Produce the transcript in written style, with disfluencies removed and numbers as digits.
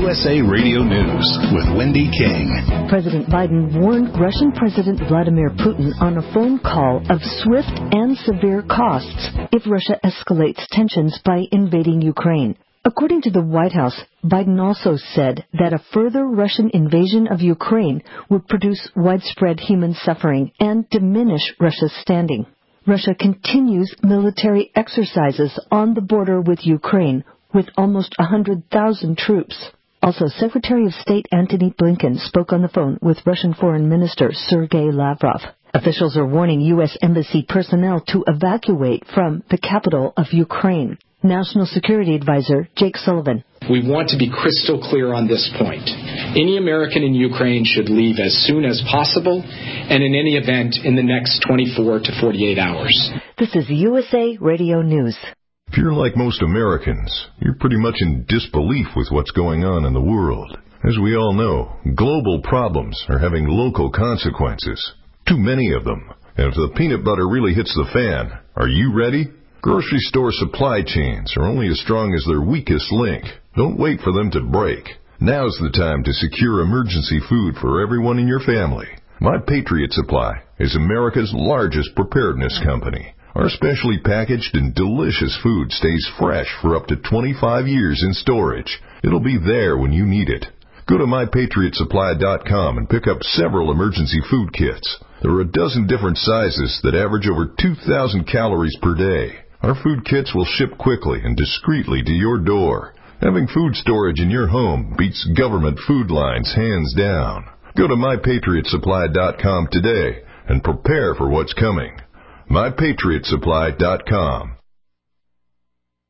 USA Radio News with Wendy King. President Biden warned Russian President Vladimir Putin on a phone call of swift and severe costs if Russia escalates tensions by invading Ukraine. According to the White House, Biden also said that a further Russian invasion of Ukraine would produce widespread human suffering and diminish Russia's standing. Russia continues military exercises on the border with Ukraine with almost 100,000 troops. Also, Secretary of State Antony Blinken spoke on the phone with Russian Foreign Minister Sergei Lavrov. Officials are warning U.S. Embassy personnel to evacuate from the capital of Ukraine. National Security Advisor Jake Sullivan. We want to be crystal clear on this point. Any American in Ukraine should leave as soon as possible, and in any event, in the next 24 to 48 hours. This is USA Radio News. If you're like most Americans, you're pretty much in disbelief with what's going on in the world. As we all know, global problems are having local consequences. Too many of them. And if the peanut butter really hits the fan, are you ready? Grocery store supply chains are only as strong as their weakest link. Don't wait for them to break. Now's the time to secure emergency food for everyone in your family. My Patriot Supply is America's largest preparedness company. Our specially packaged and delicious food stays fresh for up to 25 years in storage. It'll be there when you need it. Go to MyPatriotSupply.com and pick up several emergency food kits. There are a dozen different sizes that average over 2,000 calories per day. Our food kits will ship quickly and discreetly to your door. Having food storage in your home beats government food lines hands down. Go to MyPatriotSupply.com today and prepare for what's coming. MyPatriotSupply.com.